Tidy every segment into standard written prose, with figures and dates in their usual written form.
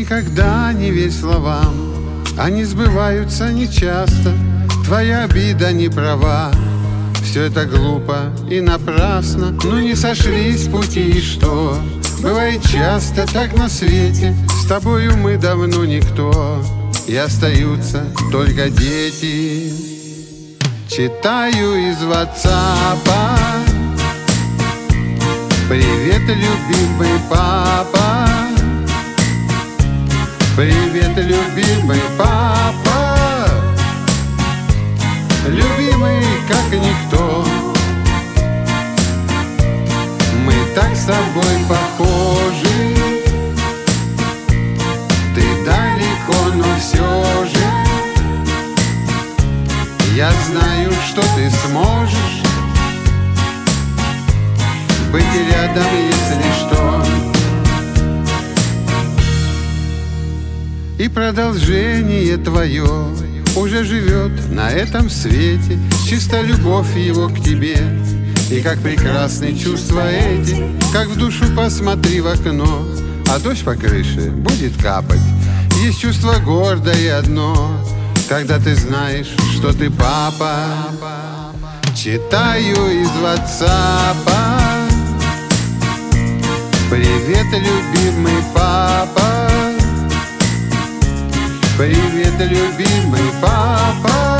никогда не верь словам, они сбываются нечасто. Твоя обида не права, все это глупо и напрасно. Ну не сошлись пути, и что? Бывает часто так на свете, с тобою мы давно никто, и остаются только дети. Читаю из WhatsApp: привет, любимый папа. Привет, любимый папа. Любимый, как никто. Мы так с тобой похожи. Ты далеко, но все же я знаю, что ты сможешь быть рядом, если что. И продолжение твое уже живет на этом свете. Чисто любовь его к тебе, и как прекрасны чувства эти. Как в душу посмотри в окно, а дождь по крыше будет капать. Есть чувство гордое одно, когда ты знаешь, что ты папа. Читаю из WhatsApp: привет, любимый папа. Привет, любимый папа.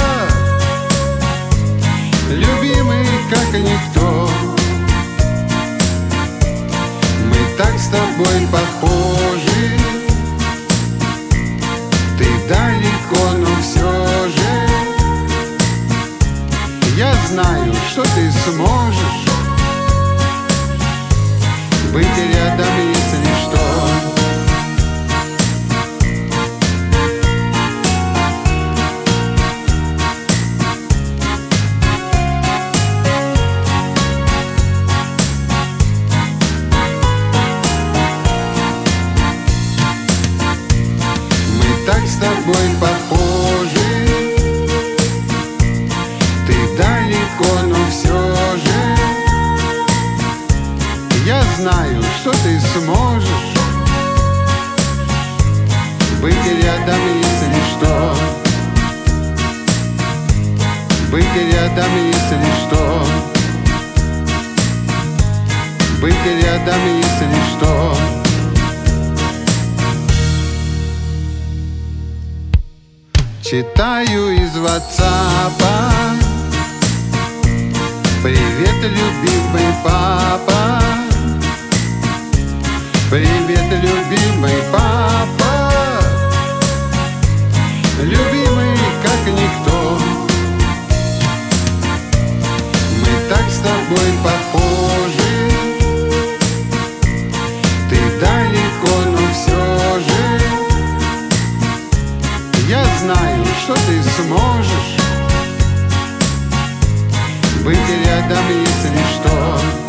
Любимый, как никто. Мы так с тобой похожи. Ты далеко, но все же я знаю, что ты сможешь быть рядом, если что. Так с тобой похожи. Ты далеко, но все же я знаю, что ты сможешь быть рядом, если что. Быть рядом, если что. Быть рядом, если что. Читаю из WhatsApp: привет, любимый папа. Привет, любимый папа. Любимый, как никто. Мы так с тобой похожи. Ты далеко, но все же я знаю, что ты сможешь быть рядом, если что.